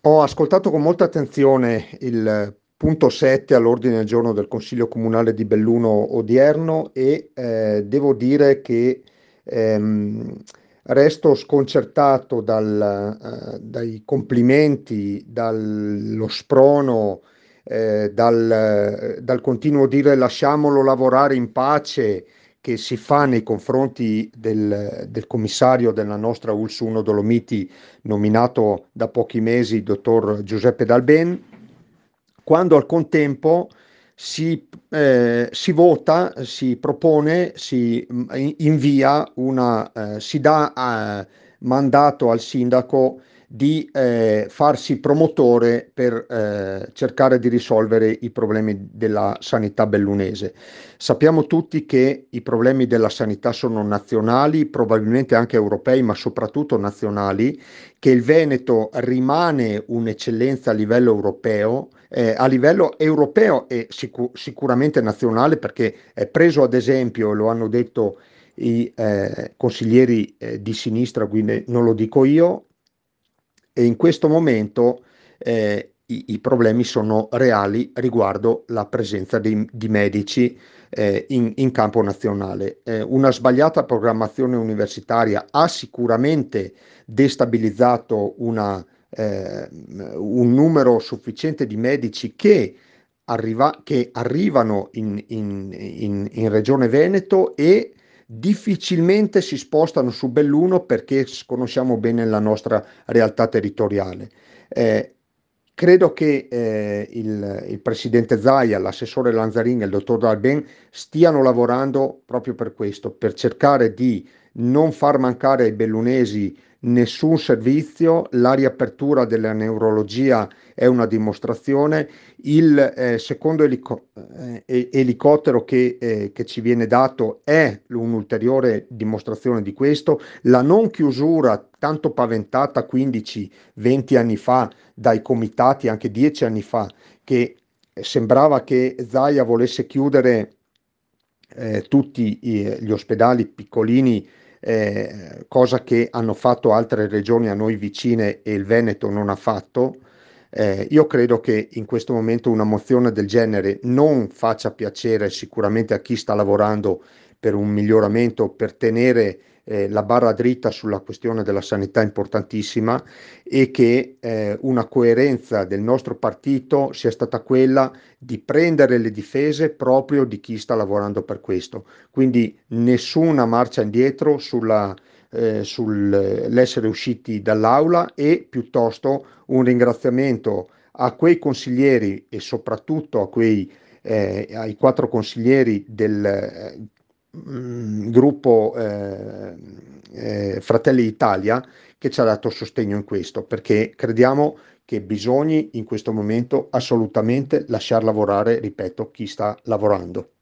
Ho ascoltato con molta attenzione il punto 7 all'ordine del giorno del Consiglio Comunale di Belluno odierno e devo dire che ehm, resto sconcertato dai complimenti, dallo sprono, dal continuo dire lasciamolo lavorare in pace che si fa nei confronti del commissario della nostra ULS 1 Dolomiti nominato da pochi mesi il dottor Giuseppe Dalben, quando al contempo si vota, si propone, invia si dà mandato al sindaco di farsi promotore per cercare di risolvere i problemi della sanità bellunese. Sappiamo tutti che i problemi della sanità sono nazionali, probabilmente anche europei, ma soprattutto nazionali, che il Veneto rimane un'eccellenza a livello europeo e sicuramente nazionale, perché è preso ad esempio, lo hanno detto i consiglieri di sinistra, quindi non lo dico io, e in questo momento i problemi sono reali riguardo la presenza di medici in campo nazionale. Una sbagliata programmazione universitaria ha sicuramente destabilizzato un numero sufficiente di medici che arrivano in Regione Veneto e difficilmente si spostano su Belluno perché conosciamo bene la nostra realtà territoriale. Eh, Credo che il presidente Zaia, l'assessore Lanzarin e il dottor Dalben stiano lavorando proprio per questo, per cercare di non far mancare ai bellunesi nessun servizio. La riapertura della neurologia è una dimostrazione. Il secondo elicottero che ci viene dato è un'ulteriore dimostrazione di questo. La non chiusura tanto paventata 15-20 anni fa dai comitati, anche 10 anni fa, che sembrava che Zaia volesse chiudere tutti gli ospedali piccolini, cosa che hanno fatto altre regioni a noi vicine e il Veneto non ha fatto. Io credo che in questo momento una mozione del genere non faccia piacere sicuramente a chi sta lavorando per un miglioramento, per tenere la barra dritta sulla questione della sanità importantissima, e che una coerenza del nostro partito sia stata quella di prendere le difese proprio di chi sta lavorando per questo. Quindi nessuna marcia indietro sull'essere usciti dall'aula, e piuttosto un ringraziamento a quei consiglieri e soprattutto ai 4 consiglieri del gruppo Fratelli d'Italia, che ci ha dato sostegno in questo, perché crediamo che bisogni in questo momento assolutamente lasciar lavorare, ripeto, chi sta lavorando.